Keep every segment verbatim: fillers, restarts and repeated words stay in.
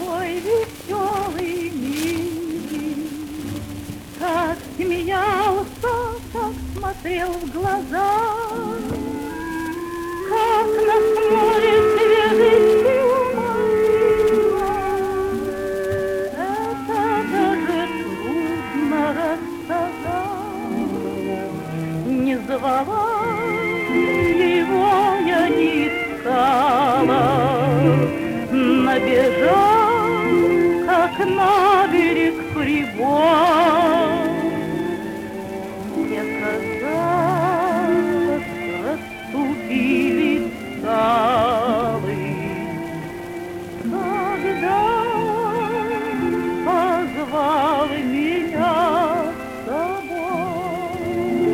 такой веселый, милый, как смеялся, как смотрел в глаза, как на море свежести уморила. Это даже трудно рассказать. Не звала его я, не искала, набежал, как на берег прибой. Мне казалось, расступились скалы, когда позвал меня с собой.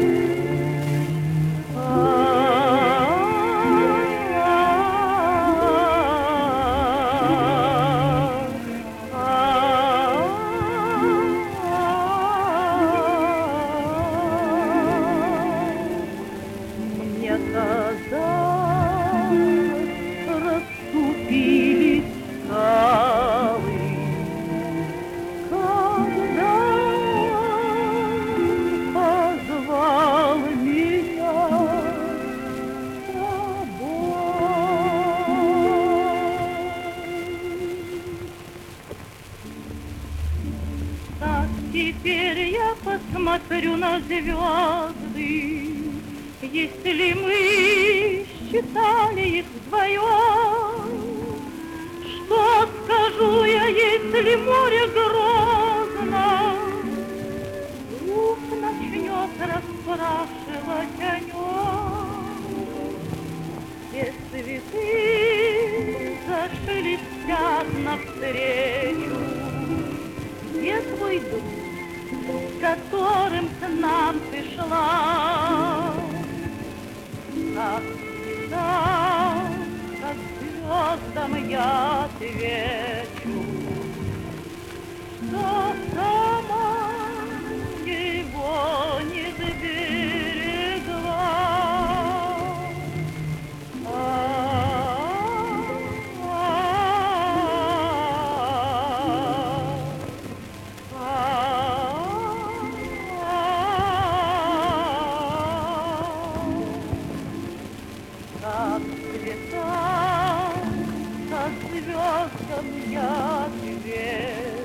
Мне казалось, расступились скалы, когда позвал меня с собой. Так теперь я посмотрю на звезды, если мы считали их вдвоем. Что скажу я, если море грозно вдруг начнет расспрашивать о нем? Все цветы зашелестят навстречу. Где твой друг, с которым к нам ты шла? Как всегда, как звездам я отвечу, что сама его не сберегла. Как цвета, как звездам я отвечу.